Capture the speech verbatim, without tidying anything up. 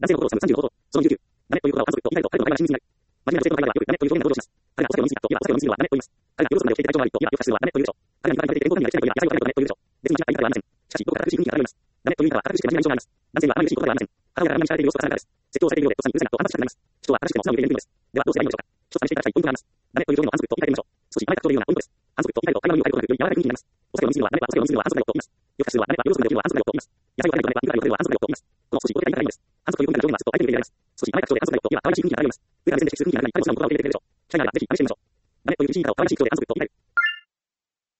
男性のことをさむさんじゅうのこと、そのじゅうきゅう。ダメという言葉を反則と言い換えると、彼の会話が真実になる。真面目な女性との会話はよくダメという表現が登場します。彼がお酒を飲みすぎたと、今お酒を飲みすぎるはダメと言います。彼が夜遅くまで起きていて体調が悪いと、今夜更かしするはダメというでしょう。彼がにかいまで連合管理ができないと、今野菜を食べるとダメというでしょう。別に間違いはありません。しかし、どこか堅苦しい雰囲気が漂います。ダメという意味は堅苦しくて真面目な印象があります。男性にはあまり嬉しいことではありません。母親がラーメンに惹かれている様子がさらがです。説教されているようで、とっさにうるせえなと反発したくなります。人は正しくても素直に受け入れるのです。では、どうすればいいのでしょうか。一つ試していただきたいポイントがあります。ダメという表現の反則と言い換えてみましょう。少し前からというようなポイントです。反則と言い換えると会話の意味を変えることなく、より柔らかい雰囲気になります。お酒を飲みすぎるのはダメはお酒を飲みすぎるのは反則だよと言います。夜更かしするはダメは夜遅くまで起きるのは反則だよと言います。野菜を食べるとダメは肉が食べるは反則だよと言います。この少し語的な言い方がいいのです。反則という表現が上限はずっと相手に入れられます。少し前から口調で反則だよと今可愛らしい雰囲気が漂います。普段目線で接する雰囲気がない。彼も素直な言葉を入れてくれるでしょう。機会ならぜひ試してみましょう。ダメという厳しい言い方を可愛らしい口調で反則と言い換える。